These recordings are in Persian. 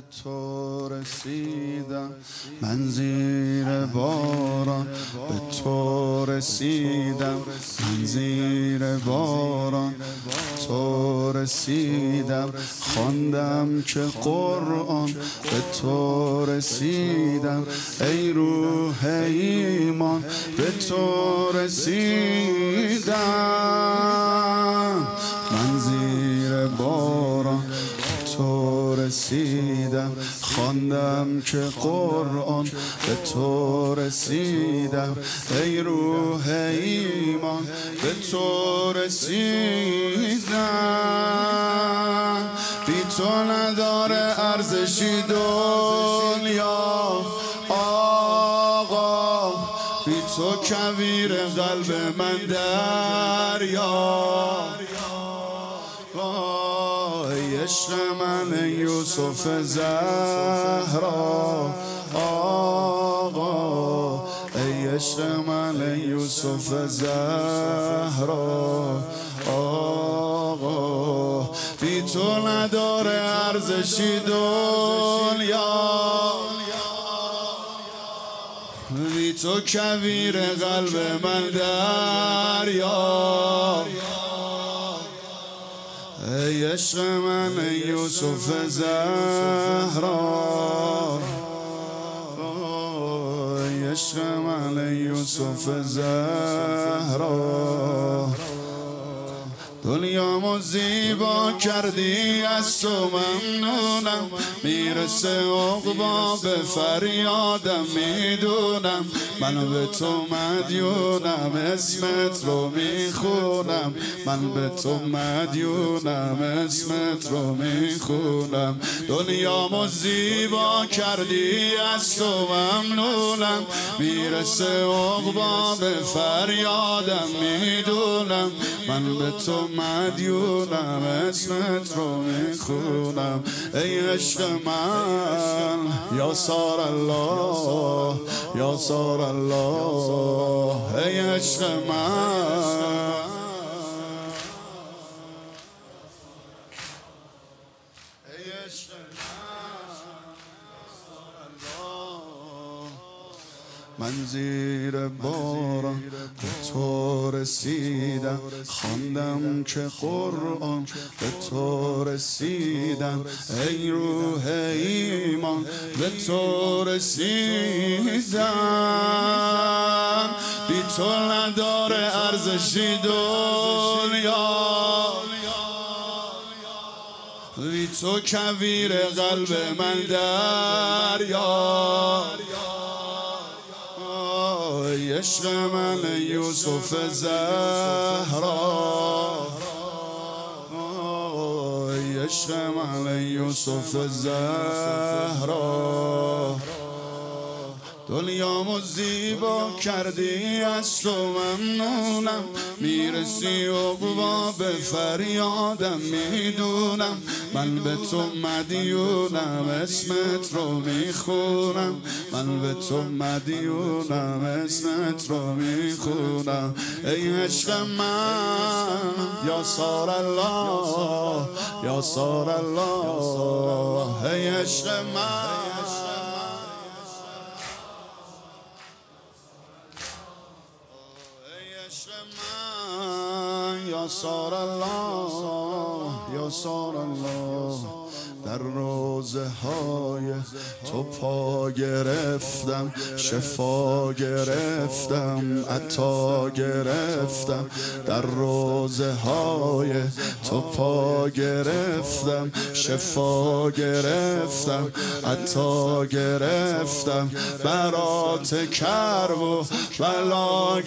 به تو رسیدم، من زیر باران به تو رسیدم، من زیر باران تو رسیدم، خواندم که قرآن به تو رسیدم، ای روح ایمان به تو رسیدم، من زیر باران به تو رسیدم، خواندم که قرآن به تو رسیدم، ای روح ایمان به تو رسیدم، بی تو نداره ارزشی دنیا آقا، بی تو کویر قلب من دریا، ای عشق من یوسف زهرا آقا، ای عشق من یوسف زهرا آقا، بی تو نداره ارزشی دنیا، بی تو کویر قلب من دریا، ای عشق من یوسف زهرا، ای عشق من یوسف زهرا، دنیامو زیبا کردی از تو ممنونم، میرسه عقبا به فریادم میدونم، من به تو مدیونم اسمت رو میخونم، من به تو مدیونم اسمت رو میخونم، دنیامو زیبا کردی از تو ممنونم، میرسه عقبا به فریادم میدونم، من به تو مدیونم اسمت رو میخونم، ای عشق من یا سار الله یا سار الله، ای عشق من ای عشق من زیر باران به تو رسیدم، خواندم که قرآن به تو رسیدم، ای روح ایمان به تو رسیدم، بی تو نداره ارزشی دنیا، بی تو کویر قلب من دریا، ای عشق من یوسف زهرا، ای عشق من یوسف زهرا، دنیامو زیبا کردی از تو ممنونم، میرسی عقبا به فریادم میدونم، من به تو مدیونم اسمت رو میخونم، من به تو مدیونم اسمت رو میخونم، ای عشق من یا سار الله یا سار الله، ای عشق من یا سار الله یا سار الله، در روزه های تو پا گرفتم، شفا گرفتم، عطا گرفتم، در روزه های تو پا گرفتم، شفا گرفتم، عطا گرفتم، برات کرب و بلا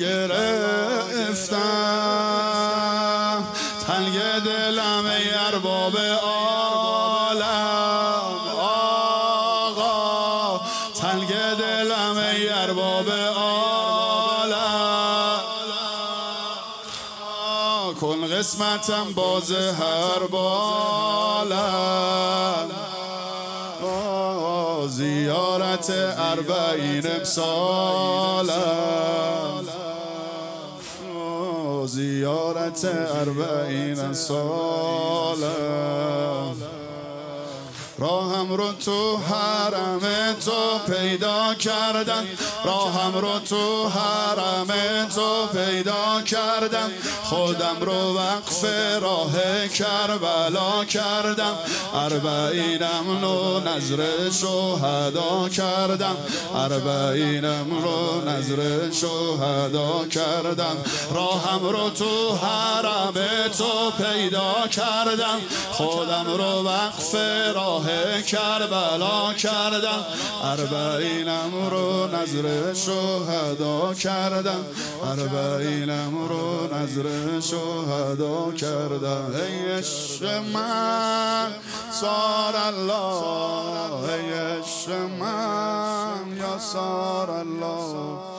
گرفتم، تنگ دلم ای ارباب عالم آقا، تنگ دلم ای ارباب عالم، کن قسمتم باز هر بالم، زیارت 40 امسالم، زیارت 40 سالم، راهم رو تو حرم تو پیدا کردم، راهم رو تو حرم تو پیدا کردم، خودم رو وقف راه کربلا کردم، اربعینم رو نذر شهدا کردم، اربعینم رو نذر شهدا کردم، راهم رو تو حرم تو پیدا کردم، خودم رو وقف راه کربلا کردم، اربعینم رو نذر شهدا کردم، اربعینم رو نذر شهدا کردم. ای عشق من سار الله، ای عشق من یا سار الله.